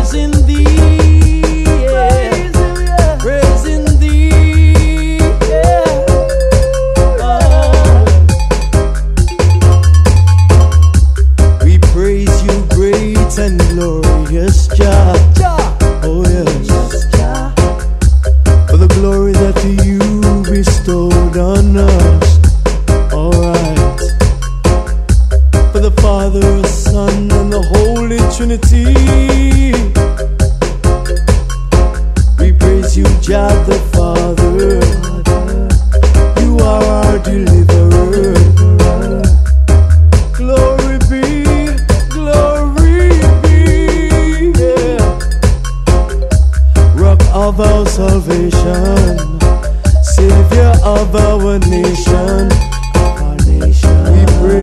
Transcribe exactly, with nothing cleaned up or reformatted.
praising thee, yeah. Praising thee, yeah. Oh. We praise you, great and glorious Jah. Oh yes, for the glory that you bestowed on us. Alright. For the Father, Son, and the Holy Trinity.